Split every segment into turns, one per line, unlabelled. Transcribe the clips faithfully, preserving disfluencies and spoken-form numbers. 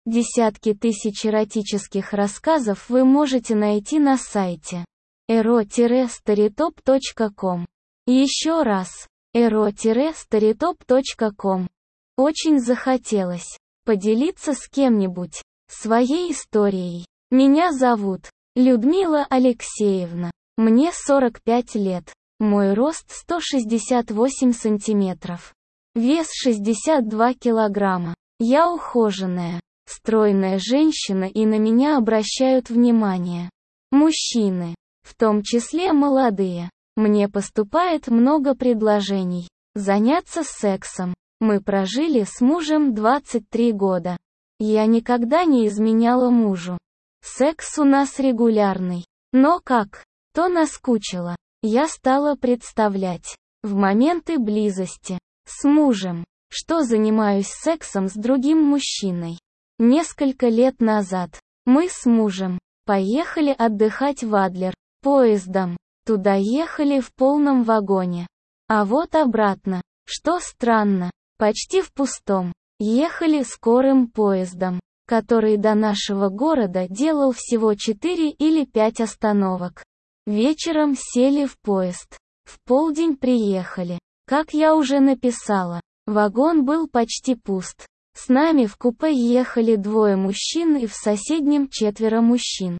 Десятки тысяч эротических рассказов вы можете найти на сайте эро старитоп точка ком. Еще раз, эро старитоп точка ком. Очень захотелось поделиться с кем-нибудь своей историей. Меня зовут Людмила Алексеевна. Мне сорок пять лет. Мой рост сто шестьдесят восемь сантиметров. Вес шестьдесят два килограмма. Я ухоженная, стройная женщина, и на меня обращают внимание мужчины, в том числе молодые. Мне поступает много предложений заняться сексом. Мы прожили с мужем двадцать три года. Я никогда не изменяла мужу. Секс у нас регулярный. Но как то наскучило, я стала представлять в моменты близости с мужем, что занимаюсь сексом с другим мужчиной. Несколько лет назад мы с мужем поехали отдыхать в Адлер поездом. Туда ехали в полном вагоне. А вот обратно, что странно, почти в пустом. Ехали скорым поездом, который до нашего города делал всего четыре или пять остановок. Вечером сели в поезд. В полдень приехали. Как я уже написала, вагон был почти пуст. С нами в купе ехали двое мужчин и в соседнем четверо мужчин.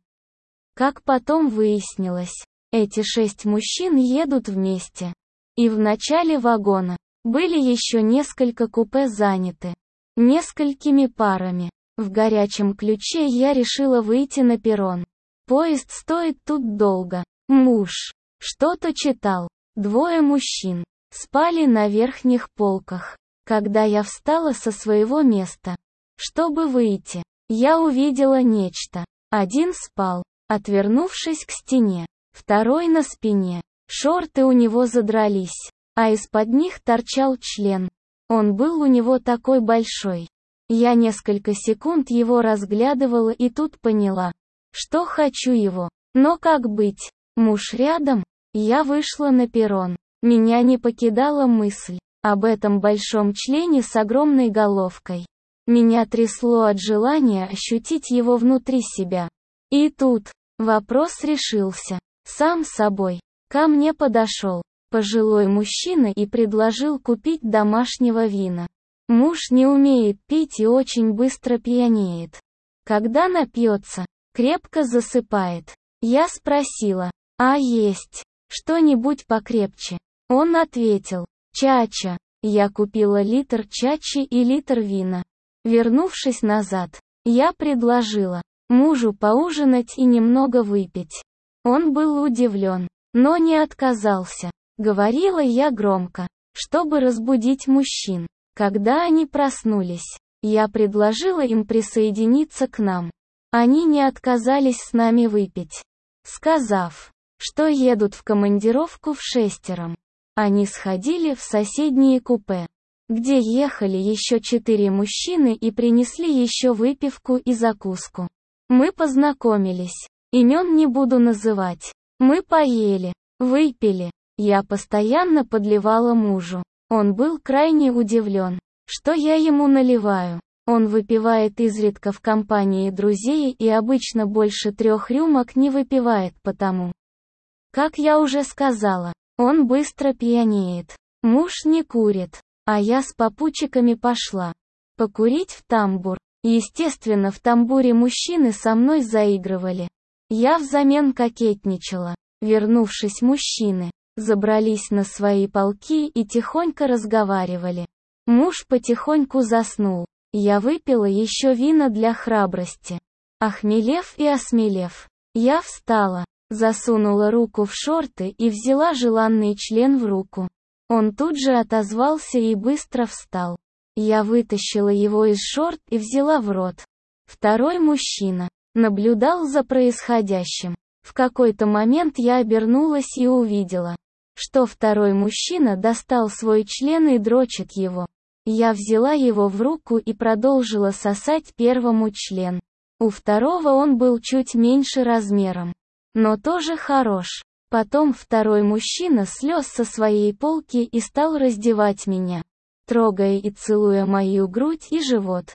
Как потом выяснилось, эти шесть мужчин едут вместе. И в начале вагона были еще несколько купе заняты несколькими парами. В горячем ключе я решила выйти на перрон. Поезд стоит тут долго. Муж что-то читал. Двое мужчин спали на верхних полках. Когда я встала со своего места, чтобы выйти, я увидела нечто. Один спал, отвернувшись к стене. Второй на спине. Шорты у него задрались, а из-под них торчал член. Он был у него такой большой. Я несколько секунд его разглядывала и тут поняла, что хочу его. Но как быть? Муж рядом? Я вышла на перрон. Меня не покидала мысль об этом большом члене с огромной головкой. Меня трясло от желания ощутить его внутри себя. И тут вопрос решился сам собой. Ко мне подошел пожилой мужчина и предложил купить домашнего вина. Муж не умеет пить и очень быстро пьянеет. Когда напьется, крепко засыпает. Я спросила, а есть что-нибудь покрепче? Он ответил, чача. Я купила литр чачи и литр вина. Вернувшись назад, я предложила мужу поужинать и немного выпить. Он был удивлен, но не отказался. Говорила я громко, чтобы разбудить мужчин. Когда они проснулись, я предложила им присоединиться к нам. Они не отказались с нами выпить, сказав, что едут в командировку в шестером. Они сходили в соседние купе, где ехали еще четыре мужчины и принесли еще выпивку и закуску. Мы познакомились. Имен не буду называть. Мы поели, выпили. Я постоянно подливала мужу. Он был крайне удивлен, что я ему наливаю. Он выпивает изредка в компании друзей и обычно больше трех рюмок не выпивает, потому как я уже сказала, он быстро пьянеет. Муж не курит, а я с попутчиками пошла покурить в тамбур. Естественно, в тамбуре мужчины со мной заигрывали. Я взамен кокетничала. Вернувшись, мужчины забрались на свои полки и тихонько разговаривали. Муж потихоньку заснул. Я выпила еще вина для храбрости. Охмелев и осмелев, я встала, засунула руку в шорты и взяла желанный член в руку. Он тут же отозвался и быстро встал. Я вытащила его из шорт и взяла в рот. Второй мужчина наблюдал за происходящим. В какой-то момент я обернулась и увидела, что второй мужчина достал свой член и дрочит его. Я взяла его в руку и продолжила сосать первому член. У второго он был чуть меньше размером, но тоже хорош. Потом второй мужчина слез со своей полки и стал раздевать меня, трогая и целуя мою грудь и живот.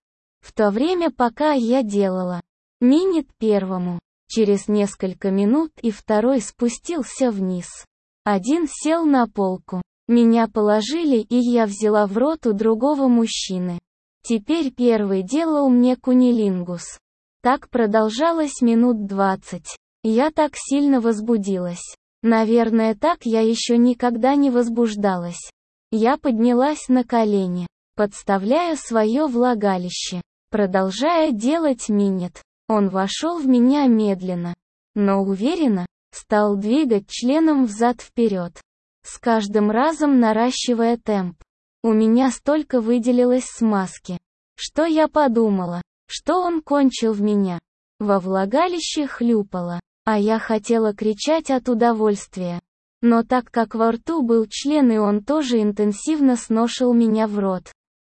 В то время, пока я делала минет первому, через несколько минут и второй спустился вниз. Один сел на полку. Меня положили, и я взяла в рот у другого мужчины. Теперь первый делал мне кунилингус. Так продолжалось минут двадцать. Я так сильно возбудилась. Наверное, так я еще никогда не возбуждалась. Я поднялась на колени, подставляя свое влагалище, продолжая делать минет. Он вошел в меня медленно, но уверенно, стал двигать членом взад-вперед, с каждым разом наращивая темп. У меня столько выделилось смазки, что я подумала, что он кончил в меня. Во влагалище хлюпало, а я хотела кричать от удовольствия. Но так как во рту был член, и он тоже интенсивно сношил меня в рот.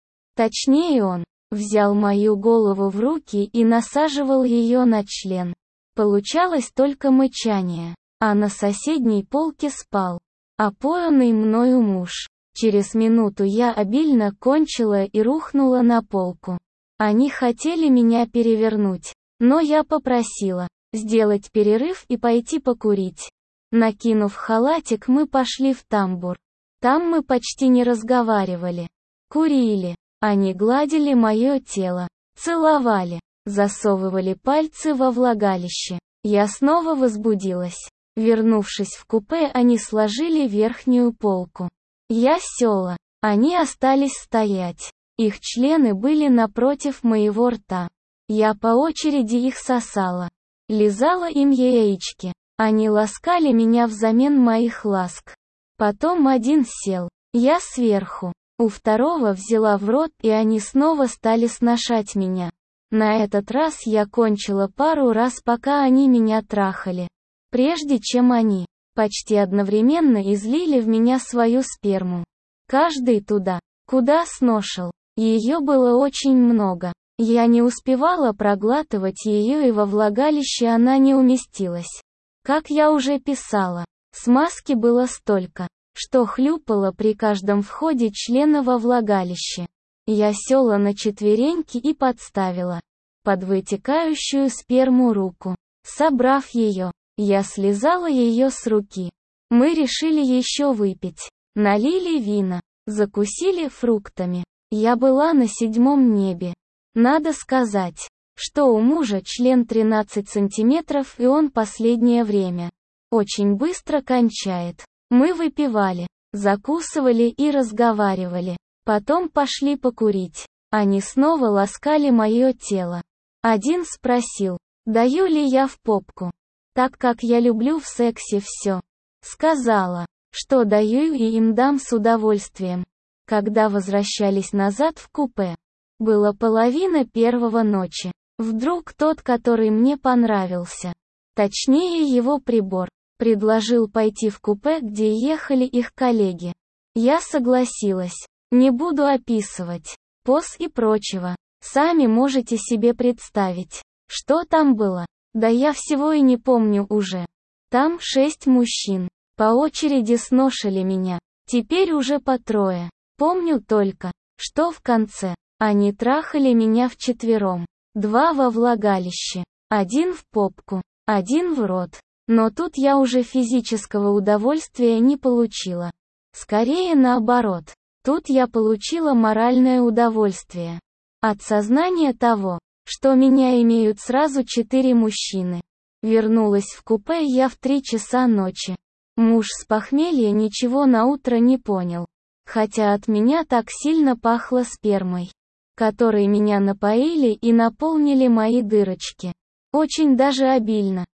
Точнее, он взял мою голову в руки и насаживал ее на член. Получалось только мычание, а на соседней полке спал опоенный мною муж. Через минуту я обильно кончила и рухнула на полку. Они хотели меня перевернуть, но я попросила сделать перерыв и пойти покурить. Накинув халатик, мы пошли в тамбур. Там мы почти не разговаривали. Курили. Они гладили мое тело, целовали, засовывали пальцы во влагалище. Я снова возбудилась. Вернувшись в купе, они сложили верхнюю полку. Я села. Они остались стоять. Их члены были напротив моего рта. Я по очереди их сосала. Лизала им яички. Они ласкали меня взамен моих ласк. Потом один сел. Я сверху. У второго взяла в рот, и они снова стали сношать меня. На этот раз я кончила пару раз, пока они меня трахали. Прежде чем они почти одновременно излили в меня свою сперму. Каждый туда, куда сношил. Ее было очень много. Я не успевала проглатывать ее, и во влагалище она не уместилась. Как я уже писала, смазки было столько, что хлюпало при каждом входе члена во влагалище. Я села на четвереньки и подставила под вытекающую сперму руку. Собрав ее, я слезала ее с руки. Мы решили еще выпить. Налили вина, закусили фруктами. Я была на седьмом небе. Надо сказать, что у мужа член тринадцать сантиметров, и он последнее время очень быстро кончает. Мы выпивали, закусывали и разговаривали. Потом пошли покурить. Они снова ласкали мое тело. Один спросил, даю ли я в попку. Так как я люблю в сексе все. Сказала, что даю и им дам с удовольствием. Когда возвращались назад в купе, было половина первого ночи. Вдруг тот, который мне понравился, точнее его прибор, предложил пойти в купе, где ехали их коллеги. Я согласилась. Не буду описывать поз и прочего. Сами можете себе представить, что там было. Да я всего и не помню уже. Там шесть мужчин по очереди сношили меня. Теперь уже по трое. Помню только, что в конце они трахали меня вчетвером. Два во влагалище, один в попку, один в рот. Но тут я уже физического удовольствия не получила. Скорее наоборот. Тут я получила моральное удовольствие от сознания того, что меня имеют сразу четыре мужчины. Вернулась в купе я в три часа ночи. Муж с похмелья ничего на утро не понял. Хотя от меня так сильно пахло спермой, которой меня напоили и наполнили мои дырочки. Очень даже обильно.